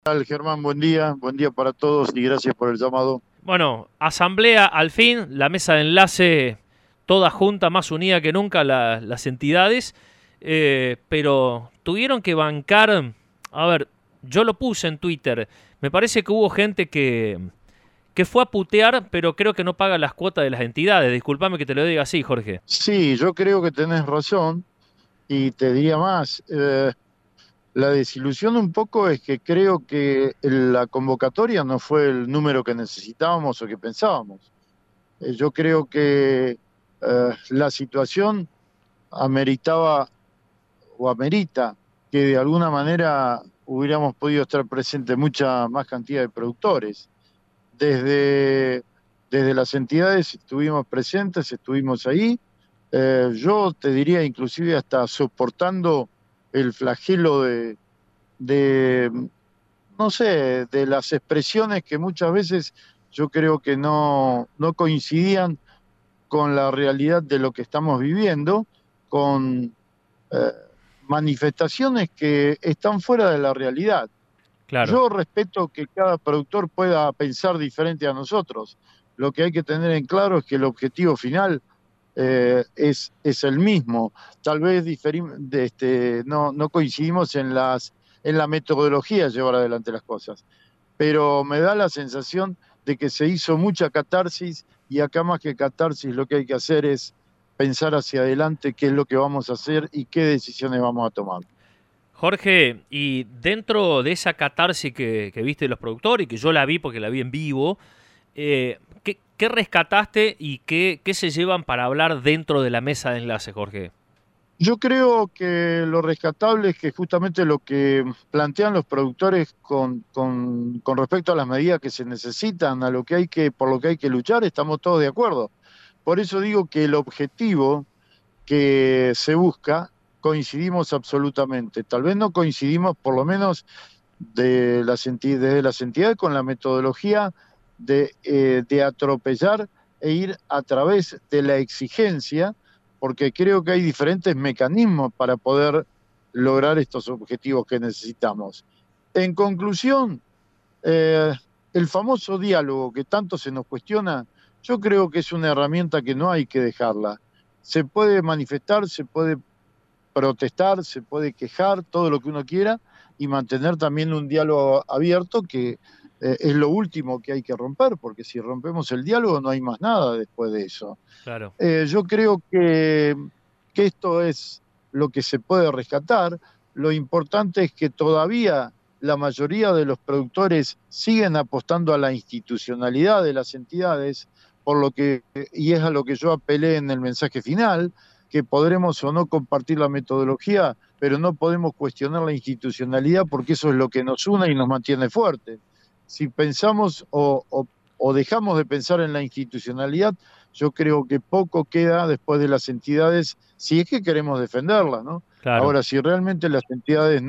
Tal, Germán? Buen día para todos y gracias por el llamado. Bueno, asamblea al fin, la mesa de enlace toda junta, más unida que nunca las entidades, pero tuvieron que bancar, a ver, yo lo puse en Twitter, me parece que hubo gente que fue a putear, pero creo que no paga las cuotas de las entidades, discúlpame que te lo diga así, Jorge. Sí, yo creo que tenés razón y te diría más. La desilusión un poco es que creo que la convocatoria no fue el número que necesitábamos o que pensábamos. Yo creo que la situación ameritaba o amerita que de alguna manera hubiéramos podido estar presentes mucha más cantidad de productores. Desde, desde las entidades estuvimos presentes, estuvimos ahí. Yo te diría inclusive hasta soportando el flagelo de, no sé, de las expresiones que muchas veces yo creo que no coincidían con la realidad de lo que estamos viviendo, con eh, manifestaciones que están fuera de la realidad. Claro, Yo respeto que cada productor pueda pensar diferente a nosotros. Lo que hay que tener en claro es que el objetivo final es el mismo. Tal vez no coincidimos en la metodología de llevar adelante las cosas, pero me da la sensación de que se hizo mucha catarsis y acá más que catarsis lo que hay que hacer es pensar hacia adelante qué es lo que vamos a hacer y qué decisiones vamos a tomar. Jorge, y dentro de esa catarsis que viste de los productores, y que yo la vi porque la vi en vivo, ¿qué rescataste y qué se llevan para hablar dentro de la mesa de enlace, Jorge? Yo creo que lo rescatable es que justamente lo que plantean los productores con respecto a las medidas que se necesitan, a lo que hay que, por lo que hay que luchar, estamos todos de acuerdo. Por eso digo que el objetivo que se busca, coincidimos absolutamente. Tal vez no coincidimos, por lo menos desde las entidades, con la metodología de atropellar e ir a través de la exigencia, porque creo que hay diferentes mecanismos para poder lograr estos objetivos que necesitamos. En conclusión, eh, el famoso diálogo que tanto se nos cuestiona, yo creo que es una herramienta que no hay que dejarla. Se puede manifestar, se puede protestar, se puede quejar, todo lo que uno quiera, y mantener también un diálogo abierto que es lo último que hay que romper, porque si rompemos el diálogo no hay más nada después de eso. Claro. Yo creo que esto es lo que se puede rescatar. Lo importante es que todavía la mayoría de los productores siguen apostando a la institucionalidad de las entidades, por lo que, y es a lo que yo apelé en el mensaje final, que podremos o no compartir la metodología, pero no podemos cuestionar la institucionalidad porque eso es lo que nos une y nos mantiene fuertes. Si pensamos o dejamos de pensar en la institucionalidad, yo creo que poco queda después de las entidades, si es que queremos defenderlas, ¿no? Claro. Ahora, si realmente las entidades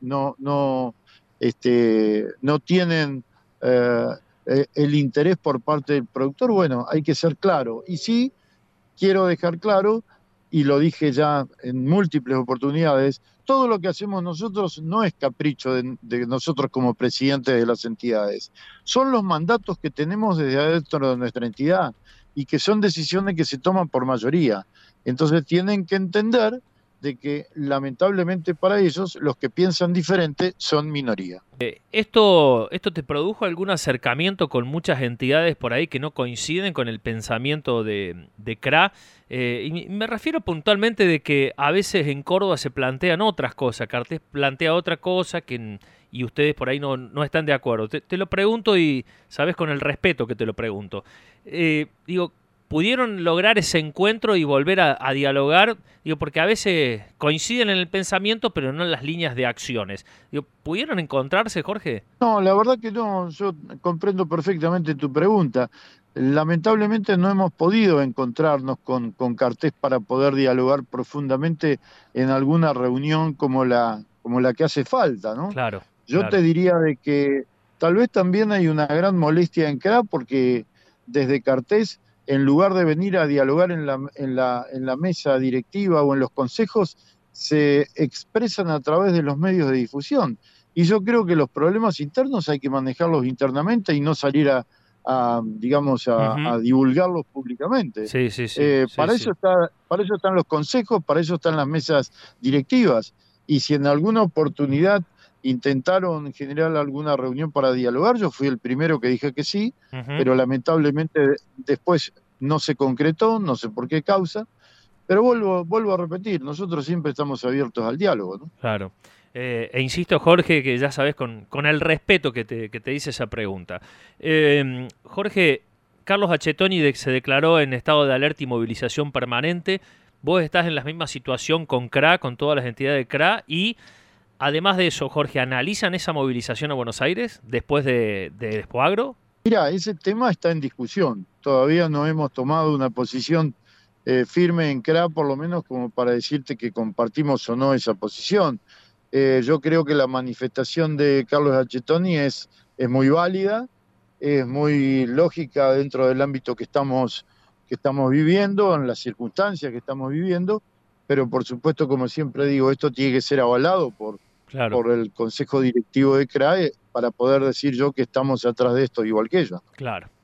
no tienen eh, el interés por parte del productor, bueno, hay que ser claro. Y sí, quiero dejar claro, y lo dije ya en múltiples oportunidades, todo lo que hacemos nosotros no es capricho de nosotros como presidentes de las entidades, son los mandatos que tenemos desde adentro de nuestra entidad y que son decisiones que se toman por mayoría. Entonces tienen que entender de que lamentablemente para ellos los que piensan diferente son minoría. ¿Esto te produjo algún acercamiento con muchas entidades por ahí que no coinciden con el pensamiento de CRA? Y me refiero puntualmente de que a veces en Córdoba se plantean otras cosas, Cartés plantea otra cosa y ustedes por ahí no están de acuerdo. Te lo pregunto y sabes con el respeto que te lo pregunto. Digo, ¿pudieron lograr ese encuentro y volver a dialogar? Digo, porque a veces coinciden en el pensamiento, pero no en las líneas de acciones. Digo, ¿pudieron encontrarse, Jorge? No, la verdad que no, yo comprendo perfectamente tu pregunta. Lamentablemente no hemos podido encontrarnos con Cartés para poder dialogar profundamente en alguna reunión como la que hace falta, ¿no? Claro, Yo te claro. diría de que tal vez también hay una gran molestia en CRA porque desde Cartés, en lugar de venir a dialogar en la mesa directiva o en los consejos, se expresan a través de los medios de difusión. Y yo creo que los problemas internos hay que manejarlos internamente y no salir digamos, Ujú. a divulgarlos públicamente. Sí, sí, sí, sí, sí. Para eso están los consejos, para eso están las mesas directivas. Y si en alguna oportunidad intentaron generar alguna reunión para dialogar, yo fui el primero que dije que sí, Ujú. pero lamentablemente después no se concretó, no sé por qué causa. Pero vuelvo a repetir, nosotros siempre estamos abiertos al diálogo, ¿no? Claro. Insisto, Jorge, que ya sabes, con el respeto que te hice esa pregunta. Jorge, Carlos Achetoni se declaró en estado de alerta y movilización permanente. Vos estás en la misma situación con CRA, con todas las entidades de CRA, y además de eso, Jorge, ¿analizan esa movilización a Buenos Aires después de Despoagro? Mira, ese tema está en discusión. Todavía no hemos tomado una posición firme en CRA, por lo menos como para decirte que compartimos o no esa posición. Yo creo que la manifestación de Carlos Achetoni es muy válida, es muy lógica dentro del ámbito que estamos viviendo, en las circunstancias que estamos viviendo, pero por supuesto, como siempre digo, esto tiene que ser avalado Claro, por el Consejo Directivo de CRAE para poder decir yo que estamos atrás de esto igual que ellos. claro.